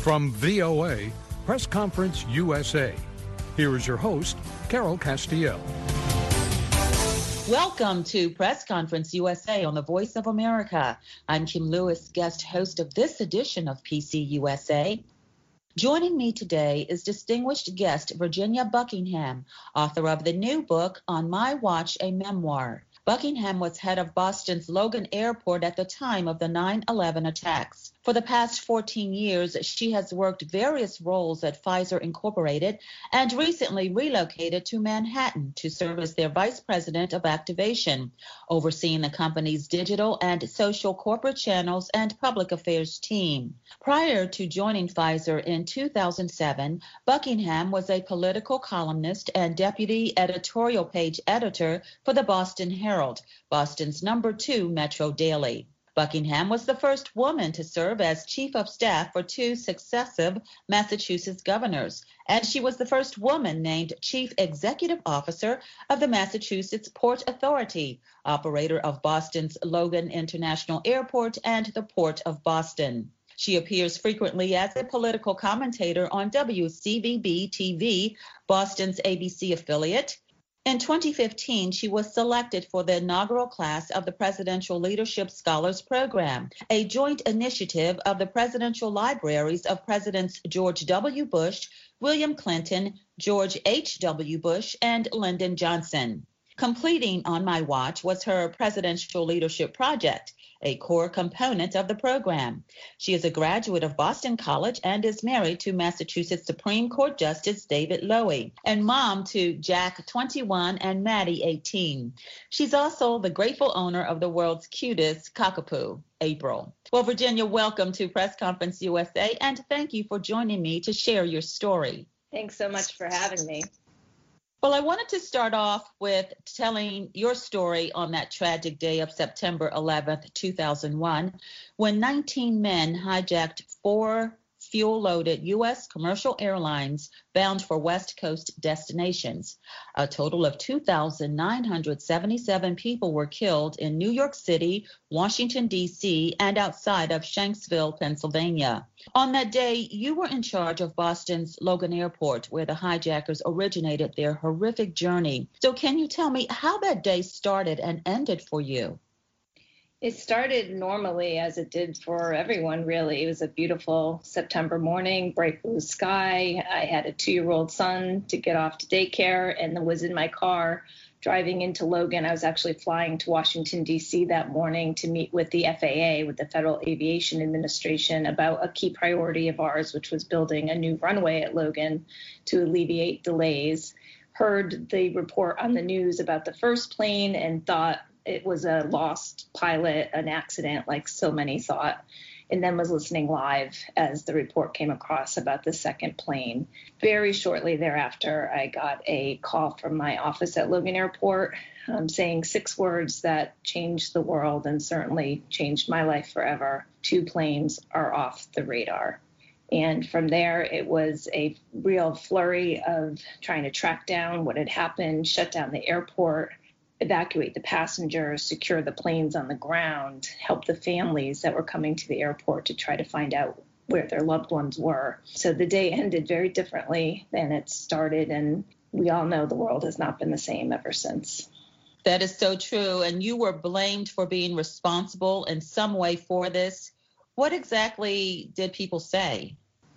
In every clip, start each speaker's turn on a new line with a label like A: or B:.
A: From VOA, Press Conference USA, here is your host, Carol Castiel.
B: Welcome to Press Conference USA on the Voice of America. I'm Kim Lewis, guest host of this edition of PC USA. Joining me today is distinguished guest Virginia Buckingham, author of the new book, On My Watch, a Memoir. Buckingham was head of Boston's Logan Airport at the time of the 9/11 attacks. For the past 14 years, she has worked various roles at Pfizer Incorporated and recently relocated to Manhattan to serve as their vice president of activation, overseeing the company's digital and social corporate channels and public affairs team. Prior to joining Pfizer in 2007, Buckingham was a political columnist and deputy editorial page editor for the Boston Herald, Boston's #2 Metro daily. Buckingham was the first woman to serve as chief of staff for 2 successive Massachusetts governors, and she was the first woman named chief executive officer of the Massachusetts Port Authority, operator of Boston's Logan International Airport and the Port of Boston. She appears frequently as a political commentator on WCVB-TV, Boston's ABC affiliate. In 2015, she was selected for the inaugural class of the Presidential Leadership Scholars Program, a joint initiative of the presidential libraries of Presidents George W. Bush, William Clinton, George H.W. Bush, and Lyndon Johnson. Completing On My Watch was her presidential leadership project, a core component of the program. She is a graduate of Boston College and is married to Massachusetts Supreme Court Justice David Lowy and mom to Jack, 21, and Maddie, 18. She's also the grateful owner of the world's cutest cockapoo, April. Well, Virginia, welcome to Press Conference USA, and thank you for joining me to share your story.
C: Thanks so much for having me.
B: Well, I wanted to start off with telling your story on that tragic day of September 11th, 2001, when 19 men hijacked 4 fuel-loaded U.S. commercial airlines bound for West Coast destinations. A total of 2,977 people were killed in New York City, Washington, D.C., and outside of Shanksville, Pennsylvania. On that day, you were in charge of Boston's Logan Airport, where the hijackers originated their horrific journey. So can you tell me how that day started and ended for you?
C: It started normally, as it did for everyone, really. It was a beautiful September morning, bright blue sky. I had a 2-year-old son to get off to daycare and was in my car driving into Logan. I was actually flying to Washington, D.C. that morning to meet with the FAA, with the Federal Aviation Administration, about a key priority of ours, which was building a new runway at Logan to alleviate delays. Heard the report on the news about the first plane and thought it was a lost pilot, an accident, like so many thought, and then was listening live as the report came across about the second plane. Very shortly thereafter, I got a call from my office at Logan Airport saying 6 words that changed the world and certainly changed my life forever. 2 planes are off the radar. And from there, it was a real flurry of trying to track down what had happened, shut down the airport, evacuate the passengers, secure the planes on the ground, help the families that were coming to the airport to try to find out where their loved ones were. So the day ended very differently than it started, and we all know the world has not been the same ever since.
B: That is so true, and you were blamed for being responsible in some way for this. What exactly did people say?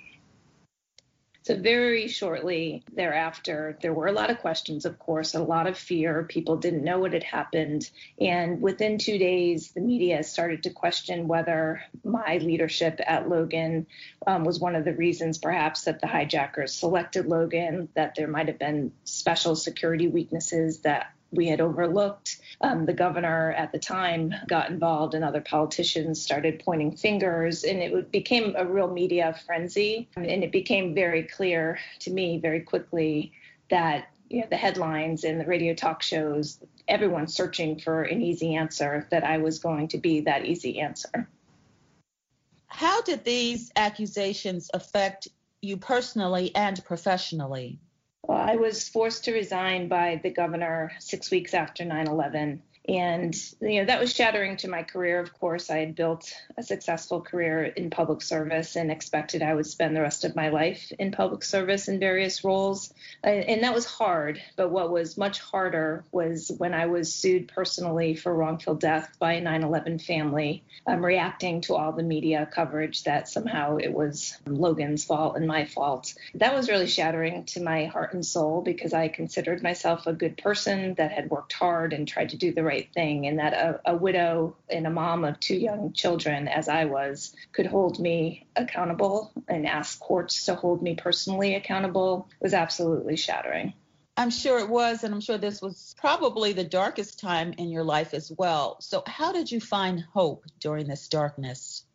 C: So very shortly thereafter, there were a lot of questions, of course, a lot of fear. People didn't know what had happened. And within 2 days, the media started to question whether my leadership at Logan was one of the reasons, perhaps, that the hijackers selected Logan, that there might have been special security weaknesses that we had overlooked. The governor at the time got involved, and other politicians started pointing fingers, and it became a real media frenzy. And it became very clear to me very quickly that the headlines and the radio talk shows, everyone searching for an easy answer, that I was going to be that easy answer.
B: How did these accusations affect you personally and professionally?
C: Well, I was forced to resign by the governor 6 weeks after 9/11. And, that was shattering to my career. Of course, I had built a successful career in public service and expected I would spend the rest of my life in public service in various roles. And that was hard. But what was much harder was when I was sued personally for wrongful death by a 9/11 family, reacting to all the media coverage that somehow it was Logan's fault and my fault. That was really shattering to my heart and soul, because I considered myself a good person that had worked hard and tried to do the right thing, and that a widow and a mom of 2 young children, as I was, could hold me accountable and ask courts to hold me personally accountable was absolutely shattering.
B: I'm sure it was, and I'm sure this was probably the darkest time in your life as well. So how did you find hope during this darkness?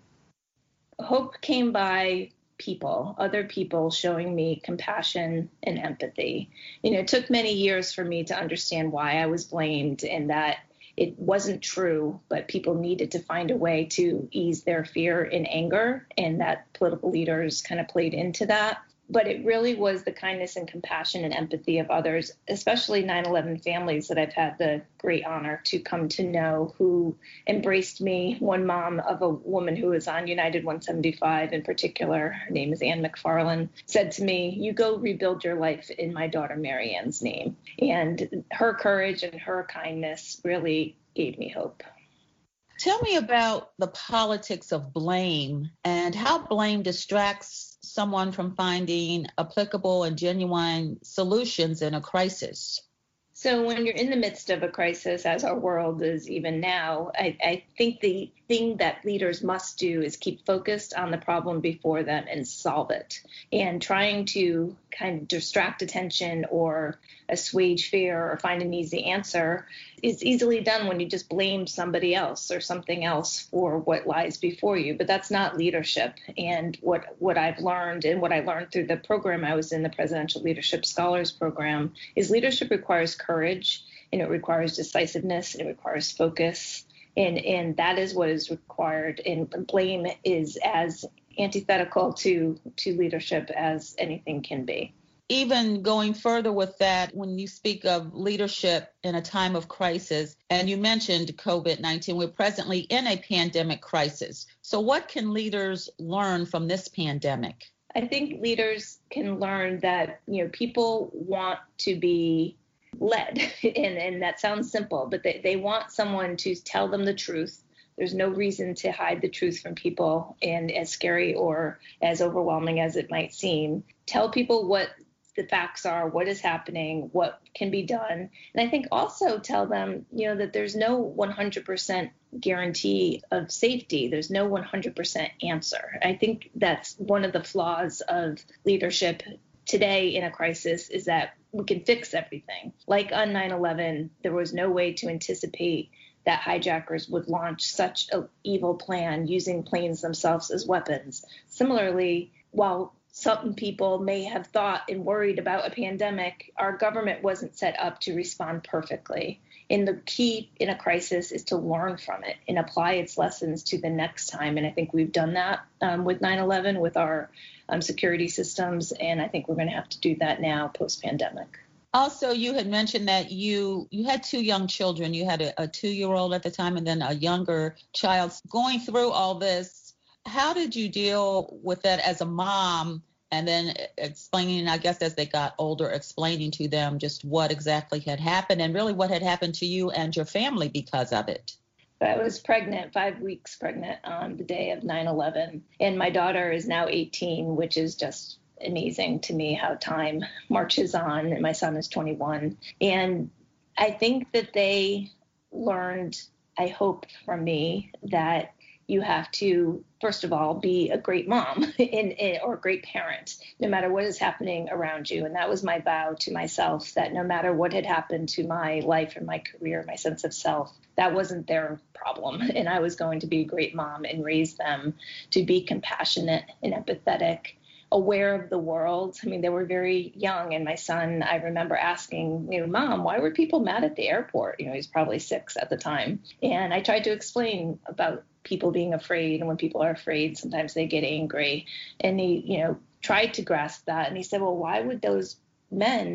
C: Hope came by people, other people showing me compassion and empathy. It took many years for me to understand why I was blamed and that it wasn't true, but people needed to find a way to ease their fear and anger, and that political leaders kind of played into that. But it really was the kindness and compassion and empathy of others, especially 9/11 families that I've had the great honor to come to know, who embraced me. One mom of a woman who was on United 175 in particular, her name is Ann McFarland, said to me, "You go rebuild your life in my daughter Marianne's name." And her courage and her kindness really gave me hope.
B: Tell me about the politics of blame and how blame distracts someone from finding applicable and genuine solutions in a crisis.
C: So when you're in the midst of a crisis, as our world is even now, I think the thing that leaders must do is keep focused on the problem before them and solve it. And trying to kind of distract attention or assuage fear or find an easy answer is easily done when you just blame somebody else or something else for what lies before you. But that's not leadership. And what I've learned, and what I learned through the program I was in, the Presidential Leadership Scholars Program, is leadership requires courage, and it requires decisiveness, and it requires focus. And that is what is required. And blame is as antithetical to leadership as anything can be.
B: Even going further with that, when you speak of leadership in a time of crisis, and you mentioned COVID-19, we're presently in a pandemic crisis. So what can leaders learn from this pandemic?
C: I think leaders can learn that, people want to be led, and that sounds simple, but they want someone to tell them the truth. There's no reason to hide the truth from people, and as scary or as overwhelming as it might seem, tell people what the facts are, what is happening, what can be done. And I think also tell them, that there's no 100% guarantee of safety. There's no 100% answer. I think that's one of the flaws of leadership today in a crisis, is that we can fix everything. Like on 9/11, there was no way to anticipate that hijackers would launch such an evil plan using planes themselves as weapons. Similarly, while some people may have thought and worried about a pandemic, our government wasn't set up to respond perfectly. And the key in a crisis is to learn from it and apply its lessons to the next time. And I think we've done that with 9/11, with our security systems. And I think we're going to have to do that now post-pandemic.
B: Also, you had mentioned that you had 2 young children. You had a 2-year-old at the time and then a younger child. Going through all this, how did you deal with that as a mom, and then explaining, I guess, as they got older, explaining to them just what exactly had happened and really what had happened to you and your family because of it?
C: I was pregnant, 5 weeks pregnant on the day of 9/11. And my daughter is now 18, which is just amazing to me how time marches on. And my son is 21. And I think that they learned, I hope, from me that you have to, first of all, be a great mom or a great parent, no matter what is happening around you. And that was my vow to myself, that no matter what had happened to my life and my career, my sense of self, that wasn't their problem. And I was going to be a great mom and raise them to be compassionate and empathetic, aware of the world. I mean, they were very young. And my son, I remember asking, Mom, why were people mad at the airport? He's probably 6 at the time. And I tried to explain about people being afraid. And when people are afraid, sometimes they get angry. And he, tried to grasp that. And he said, well, why would those men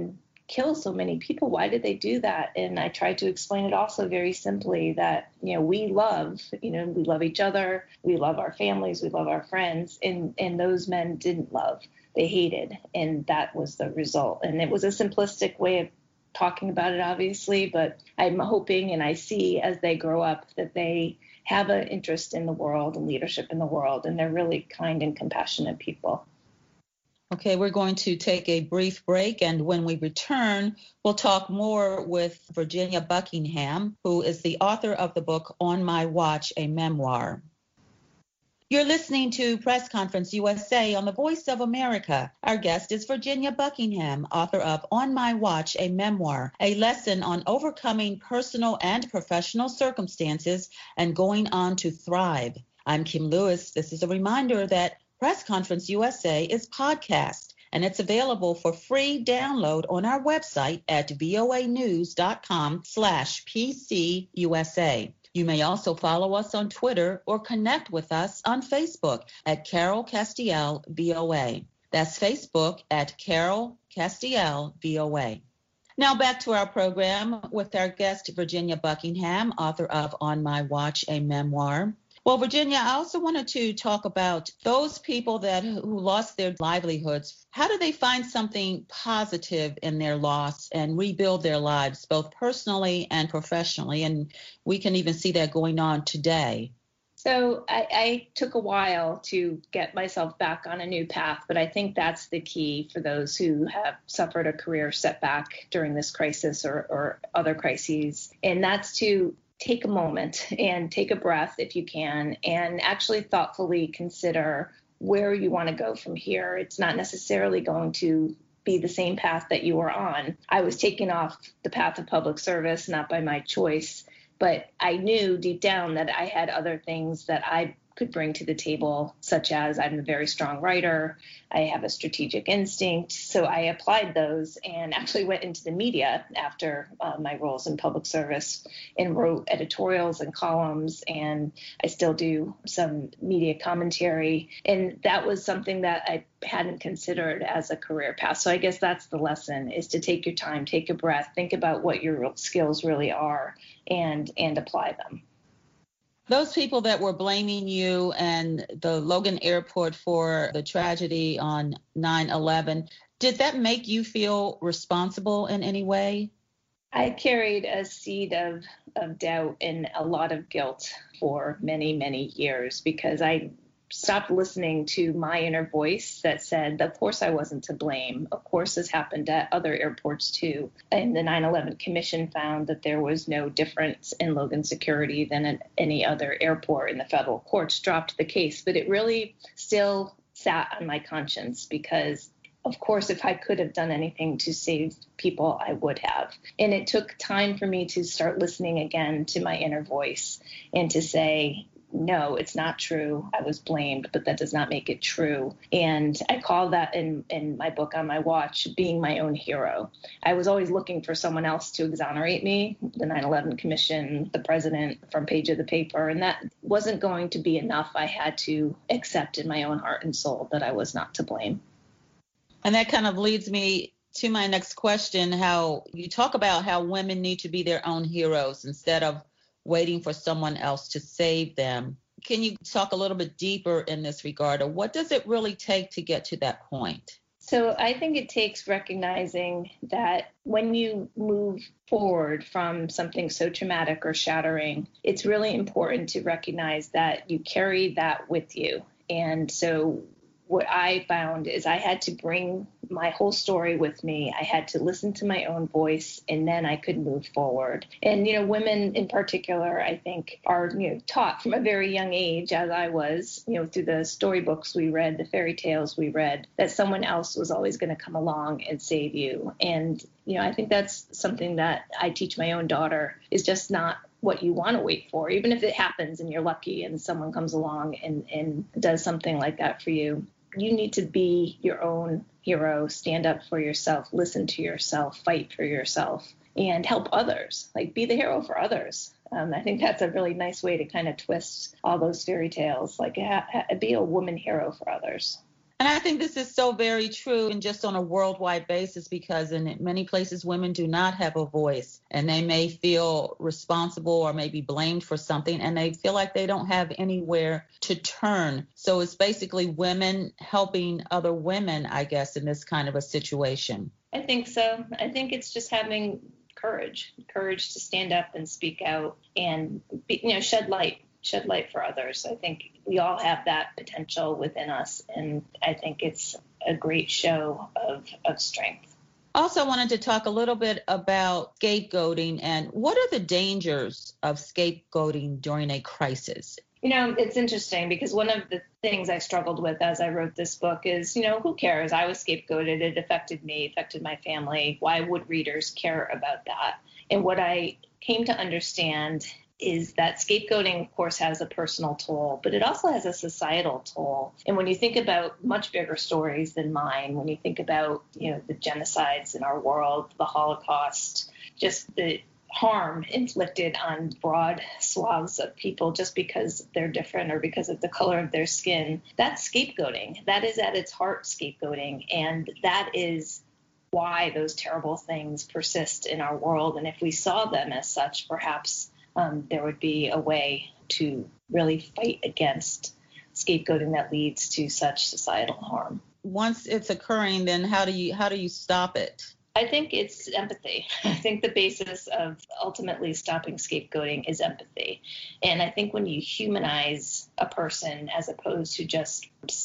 C: kill so many people? Why did they do that? And I tried to explain it also very simply that, we love each other, we love our families, we love our friends, and those men didn't love, they hated, and that was the result. And it was a simplistic way of talking about it, obviously, but I'm hoping and I see as they grow up that they have an interest in the world and leadership in the world, and they're really kind and compassionate people.
B: Okay, we're going to take a brief break, and when we return, we'll talk more with Virginia Buckingham, who is the author of the book On My Watch, a Memoir. You're listening to Press Conference USA on the Voice of America. Our guest is Virginia Buckingham, author of On My Watch, a Memoir, a lesson on overcoming personal and professional circumstances and going on to thrive. I'm Kim Lewis. This is a reminder that Press Conference USA is podcast, and it's available for free download on our website at voanews.com/PCUSA. You may also follow us on Twitter or connect with us on Facebook at Carol Castiel VOA. That's Facebook at Carol Castiel VOA. Now back to our program with our guest, Virginia Buckingham, author of On My Watch, a Memoir. Well, Virginia, I also wanted to talk about those people who lost their livelihoods. How do they find something positive in their loss and rebuild their lives, both personally and professionally? And we can even see that going on today.
C: So I took a while to get myself back on a new path, but I think that's the key for those who have suffered a career setback during this crisis or other crises. And that's to take a moment and take a breath if you can, and actually thoughtfully consider where you want to go from here. It's not necessarily going to be the same path that you were on. I was taken off the path of public service, not by my choice, but I knew deep down that I had other things that I could bring to the table, such as I'm a very strong writer, I have a strategic instinct. So I applied those and actually went into the media after my roles in public service and wrote editorials and columns, and I still do some media commentary. And that was something that I hadn't considered as a career path. So I guess that's the lesson, is to take your time, take a breath, think about what your skills really are, and apply them.
B: Those people that were blaming you and the Logan Airport for the tragedy on 9/11, did that make you feel responsible in any way?
C: I carried a seed of doubt and a lot of guilt for many, many years, because I stopped listening to my inner voice that said, of course I wasn't to blame. Of course this happened at other airports too. And the 9/11 Commission found that there was no difference in Logan security than at any other airport, and the federal courts dropped the case. But it really still sat on my conscience, because of course, if I could have done anything to save people, I would have. And it took time for me to start listening again to my inner voice and to say, no, it's not true. I was blamed, but that does not make it true. And I call that in my book, On My Watch, being my own hero. I was always looking for someone else to exonerate me, the 9/11 Commission, the president, front page of the paper, and that wasn't going to be enough. I had to accept in my own heart and soul that I was not to blame.
B: And that kind of leads me to my next question, how you talk about how women need to be their own heroes instead of waiting for someone else to save them. Can you talk a little bit deeper in this regard, or what does it really take to get to that point?
C: So I think it takes recognizing that when you move forward from something so traumatic or shattering, it's really important to recognize that you carry that with you. And so what I found is I had to bring my whole story with me. I had to listen to my own voice, and then I could move forward. And, women in particular, I think, are, taught from a very young age, as I was, through the storybooks we read, the fairy tales we read, that someone else was always going to come along and save you. And, I think that's something that I teach my own daughter, is just not what you want to wait for, even if it happens and you're lucky and someone comes along and does something like that for you. You need to be your own hero, stand up for yourself, listen to yourself, fight for yourself, and help others, like be the hero for others. I think that's a really nice way to kind of twist all those fairy tales, like be a woman hero for others.
B: And I think this is so very true and just on a worldwide basis, because in many places women do not have a voice and they may feel responsible or maybe blamed for something and they feel like they don't have anywhere to turn. So it's basically women helping other women, I guess, in this kind of a situation.
C: I think so. I think it's just having courage to stand up and speak out and shed light for others. I think we all have that potential within us, and I think it's a great show of strength.
B: Also wanted to talk a little bit about scapegoating and what are the dangers of scapegoating during a crisis?
C: It's interesting because one of the things I struggled with as I wrote this book is, who cares? I was scapegoated. It affected me, affected my family. Why would readers care about that? And what I came to understand is that scapegoating, of course, has a personal toll, but it also has a societal toll. And when you think about much bigger stories than mine, when you think about, the genocides in our world, the Holocaust, just the harm inflicted on broad swaths of people just because they're different or because of the color of their skin, that's scapegoating. That is at its heart scapegoating. And that is why those terrible things persist in our world. And if we saw them as such, perhaps there would be a way to really fight against scapegoating that leads to such societal harm.
B: Once it's occurring, then how do you stop it?
C: I think it's empathy. I think the basis of ultimately stopping scapegoating is empathy. And I think when you humanize a person as opposed to just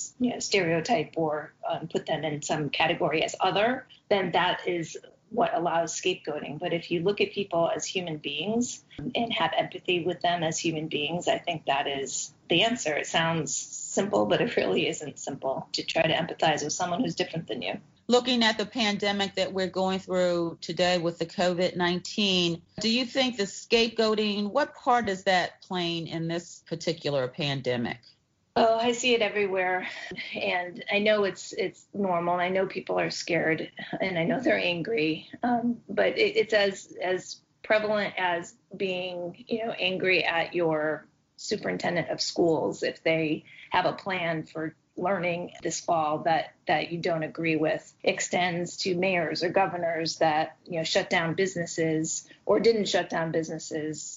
C: stereotype or put them in some category as other, then that is what allows scapegoating. But if you look at people as human beings and have empathy with them as human beings, I think that is the answer. It sounds simple, but it really isn't simple to try to empathize with someone who's different than you.
B: Looking at the pandemic that we're going through today with the COVID-19, do you think the scapegoating, what part is that playing in this particular pandemic?
C: Oh, I see it everywhere. And I know it's normal. I know people are scared and I know they're angry. But it's as prevalent as being, angry at your superintendent of schools if they have a plan for learning this fall that you don't agree with. Extends to mayors or governors that, shut down businesses or didn't shut down businesses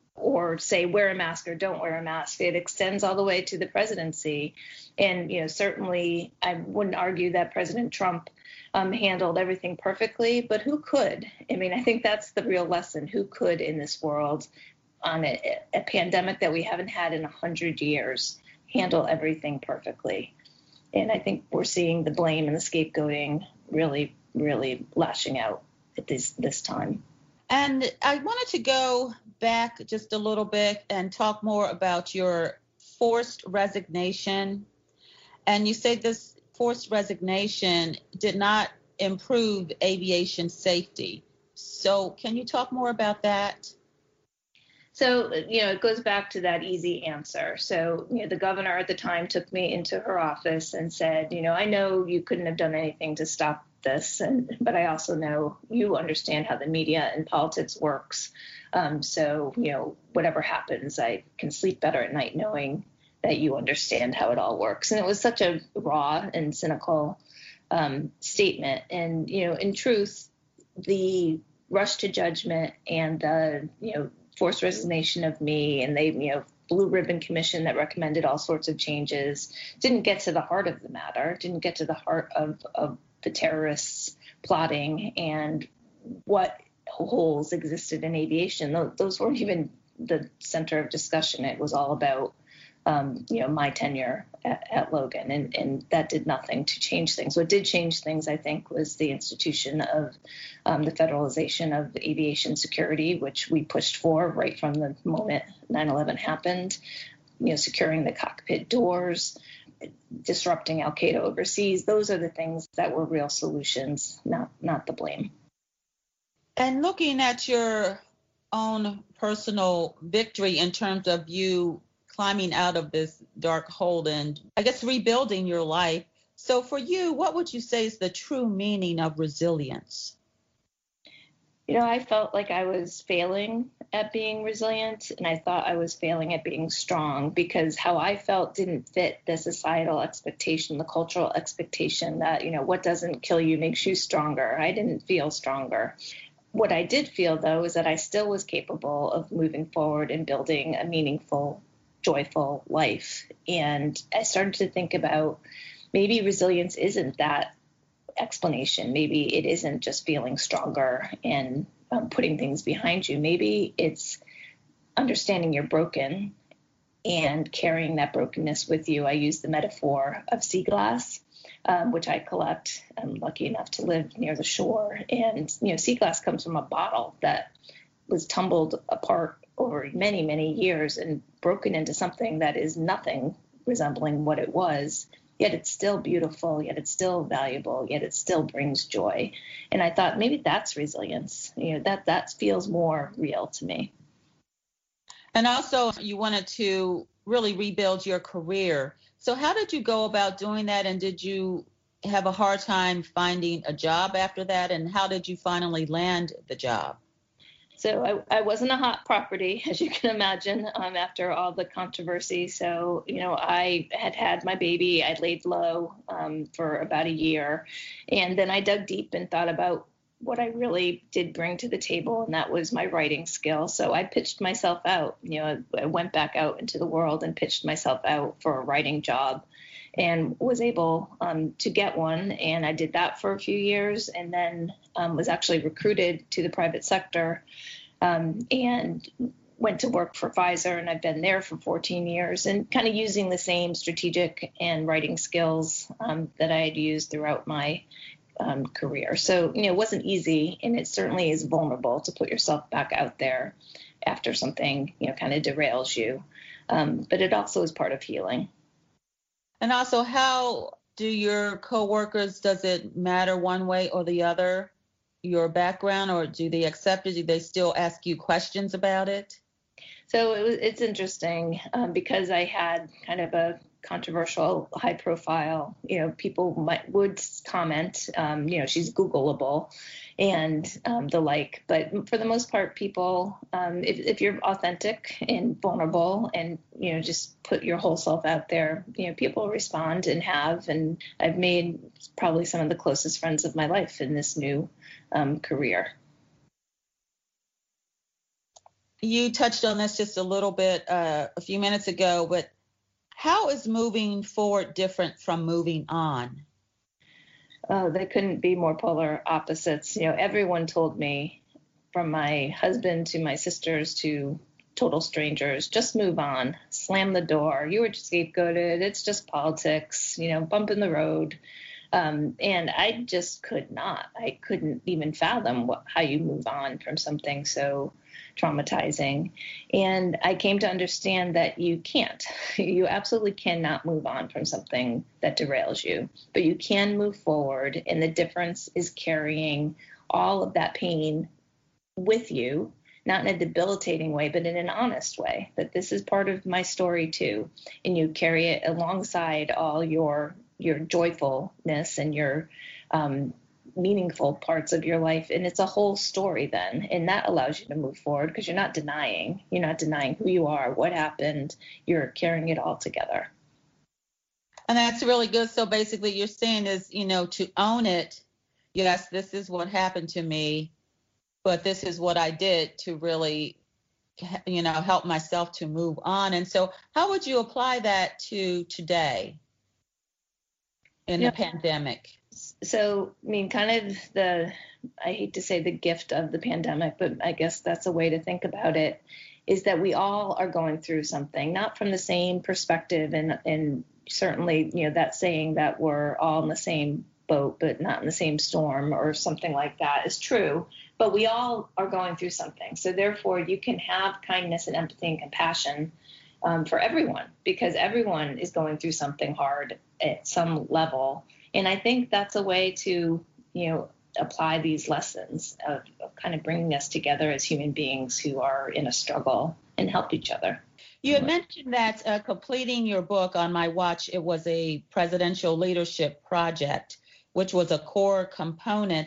C: or say wear a mask or don't wear a mask. It extends all the way to the presidency. And, certainly I wouldn't argue that President Trump handled everything perfectly, but who could? I mean, I think that's the real lesson. Who could in this world on a pandemic that we haven't had in 100 years handle everything perfectly? And I think we're seeing the blame and the scapegoating really, really lashing out at this time.
B: And I wanted to go back just a little bit and talk more about your forced resignation. And you say this forced resignation did not improve aviation safety. So can you talk more about that?
C: So, it goes back to that easy answer. So, the governor at the time took me into her office and said, I know you couldn't have done anything to stop this, but I also know you understand how the media and politics works. So, whatever happens, I can sleep better at night knowing that you understand how it all works. And it was such a raw and cynical statement. And, in truth, the rush to judgment and the, forced resignation of me and they, blue ribbon commission that recommended all sorts of changes didn't get to the heart of the matter, didn't get to the heart of the terrorists plotting and what holes existed in aviation. Those weren't even the center of discussion. It was all about, my tenure at Logan, and that did nothing to change things. What did change things, I think, was the institution of the federalization of aviation security, which we pushed for right from the moment 9/11 happened, securing the cockpit doors, disrupting Al-Qaeda overseas. Those are the things that were real solutions, not the blame.
B: And looking at your own personal victory in terms of you climbing out of this dark hole and I guess rebuilding your life. So for you, what would you say is the true meaning of resilience?
C: I felt like I was failing at being resilient, and I thought I was failing at being strong because how I felt didn't fit the societal expectation, the cultural expectation that, what doesn't kill you makes you stronger. I didn't feel stronger. What I did feel, though, is that I still was capable of moving forward and building a meaningful, joyful life. And I started to think about maybe resilience isn't that explanation. Maybe it isn't just feeling stronger and putting things behind you. Maybe it's understanding you're broken and carrying that brokenness with you. I use the metaphor of sea glass, which I collect. I'm lucky enough to live near the shore. And, sea glass comes from a bottle that was tumbled apart over many, many years and broken into something that is nothing resembling what it was. Yet it's still beautiful, yet it's still valuable, yet it still brings joy. And I thought maybe that's resilience. That feels more real to me.
B: And also you wanted to really rebuild your career. So how did you go about doing that? And did you have a hard time finding a job after that? And how did you finally land the job?
C: So I wasn't a hot property, as you can imagine, after all the controversy. So, I had my baby. I laid low for about a year. And then I dug deep and thought about what I really did bring to the table, and that was my writing skill. So I pitched myself out. I went back out into the world and pitched myself out for a writing job and was able to get one. And I did that for a few years and then was actually recruited to the private sector and went to work for Pfizer. And I've been there for 14 years and kind of using the same strategic and writing skills that I had used throughout my career. So, it wasn't easy, and it certainly is vulnerable to put yourself back out there after something, kind of derails you. But it also is part of healing.
B: And also, how do your coworkers, does it matter one way or the other, your background, or do they accept it? Do they still ask you questions about it?
C: So it's interesting because I had kind of a controversial, high profile, people would comment, she's Googleable and the like. But for the most part, people, if you're authentic and vulnerable and, just put your whole self out there, people respond and have. And I've made probably some of the closest friends of my life in this new career.
B: You touched on this just a little bit a few minutes ago, but how is moving forward different from moving on?
C: Oh, they couldn't be more polar opposites. Everyone told me, from my husband to my sisters to total strangers, just move on, slam the door. You were scapegoated. It's just politics, bump in the road. And I just could not. I couldn't even fathom how you move on from something so traumatizing. And I came to understand that you can't. You absolutely cannot move on from something that derails you, but you can move forward. And the difference is carrying all of that pain with you, not in a debilitating way, but in an honest way, that this is part of my story too. And you carry it alongside all your joyfulness and your meaningful parts of your life. And it's a whole story then. And that allows you to move forward because you're not denying who you are, what happened. You're carrying it all together.
B: And that's really good. So basically you're saying is, to own it. Yes, this is what happened to me, but this is what I did to really, help myself to move on. And so how would you apply that to today in the pandemic?
C: So, kind of I hate to say the gift of the pandemic, but I guess that's a way to think about it, is that we all are going through something, not from the same perspective. And certainly, that saying that we're all in the same boat, but not in the same storm or something like that is true. But we all are going through something. So therefore, you can have kindness and empathy and compassion for everyone, because everyone is going through something hard at some level. And I think that's a way to, apply these lessons of kind of bringing us together as human beings who are in a struggle and help each other.
B: You had mentioned that completing your book On My Watch, it was a presidential leadership project, which was a core component.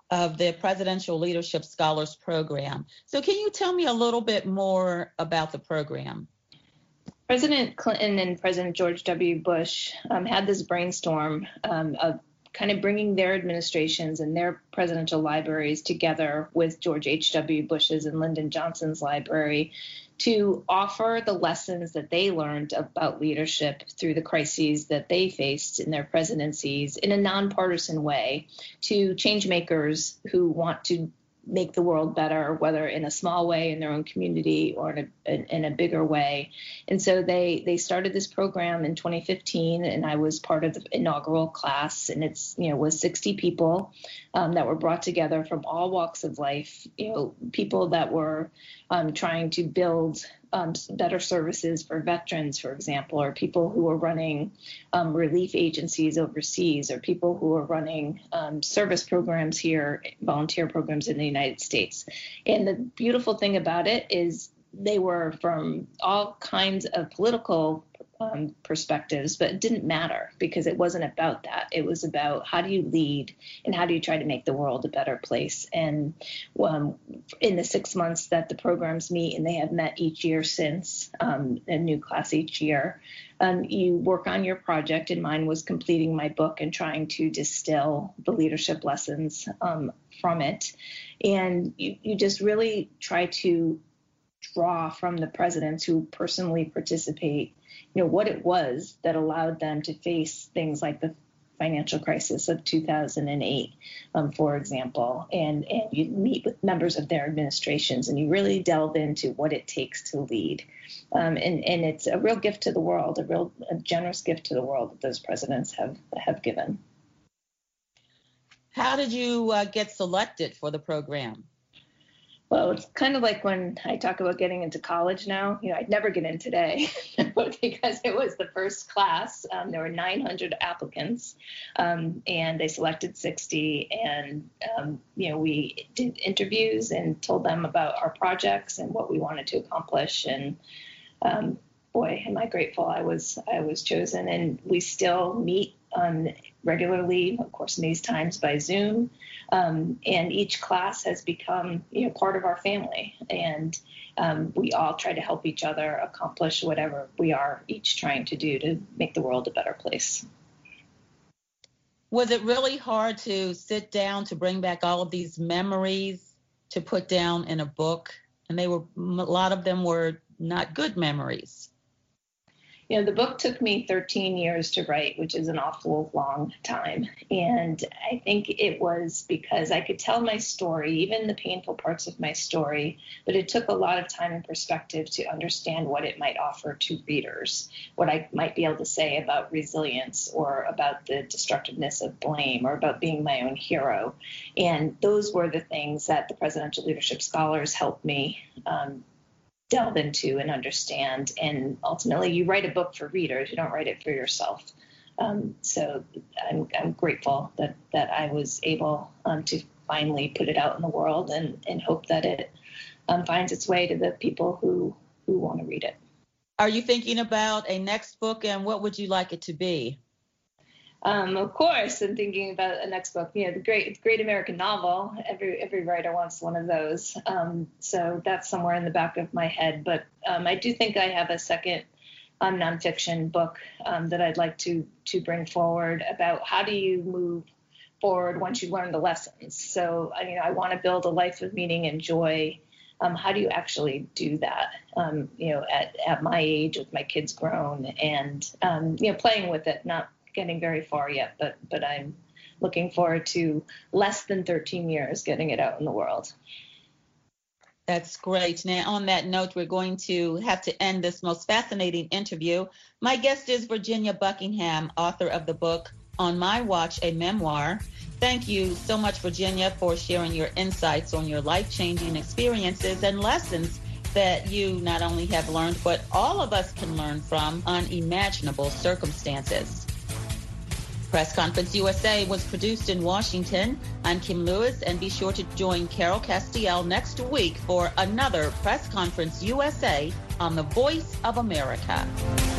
B: of the Presidential Leadership Scholars Program. So can you tell me a little bit more about the program?
C: President Clinton and President George W. Bush had this brainstorm of kind of bringing their administrations and their presidential libraries together with George H.W. Bush's and Lyndon Johnson's library to offer the lessons that they learned about leadership through the crises that they faced in their presidencies in a nonpartisan way to change makers who want to make the world better, whether in a small way in their own community or in a bigger way. And so they started this program in 2015, and I was part of the inaugural class, and it's, was 60 people that were brought together from all walks of life, people that were trying to build better services for veterans, for example, or people who are running relief agencies overseas, or people who are running service programs here, volunteer programs in the United States. And the beautiful thing about it is they were from all kinds of political perspectives, but it didn't matter because it wasn't about that. It was about how do you lead and how do you try to make the world a better place. And in the 6 months that the programs meet, and they have met each year since, a new class each year, you work on your project, and mine was completing my book and trying to distill the leadership lessons from it. And you just really try to draw from the presidents who personally participate, what it was that allowed them to face things like the financial crisis of 2008, for example, and you meet with members of their administrations, and you really delve into what it takes to lead. And it's a real gift to the world, a generous gift to the world that those presidents have given.
B: How did you get selected for the program?
C: Well, it's kind of like when I talk about getting into college now. I'd never get in today because it was the first class. There were 900 applicants, and they selected 60. And, we did interviews and told them about our projects and what we wanted to accomplish. And boy, am I grateful I was chosen. And we still meet regularly, of course, in these times by Zoom. And each class has become, part of our family. And we all try to help each other accomplish whatever we are each trying to do to make the world a better place.
B: Was it really hard to sit down to bring back all of these memories to put down in a book? And a lot of them were not good memories.
C: The book took me 13 years to write, which is an awful long time. And I think it was because I could tell my story, even the painful parts of my story, but it took a lot of time and perspective to understand what it might offer to readers, what I might be able to say about resilience or about the destructiveness of blame or about being my own hero. And those were the things that the Presidential Leadership Scholars helped me delve into and understand. And ultimately, you write a book for readers. You don't write it for yourself. So I'm grateful that I was able to finally put it out in the world and hope that it finds its way to the people who want to read it.
B: Are you thinking about a next book, and what would you like it to be?
C: Of course, I'm thinking about a next book. The great American novel. Every writer wants one of those. So that's somewhere in the back of my head. But I do think I have a second nonfiction book that I'd like to bring forward about how do you move forward once you learn the lessons. So I want to build a life of meaning and joy. How do you actually do that? At my age, with my kids grown, and playing with it, not getting very far yet, but I'm looking forward to less than 13 years getting it out in the world.
B: That's great. Now, on that note, we're going to have to end this most fascinating interview. My guest is Virginia Buckingham, author of the book On My Watch, a Memoir. Thank you so much, Virginia, for sharing your insights on your life-changing experiences and lessons that you not only have learned, but all of us can learn from unimaginable circumstances. Press Conference USA was produced in Washington. I'm Kim Lewis, and be sure to join Carol Castiel next week for another Press Conference USA on the Voice of America.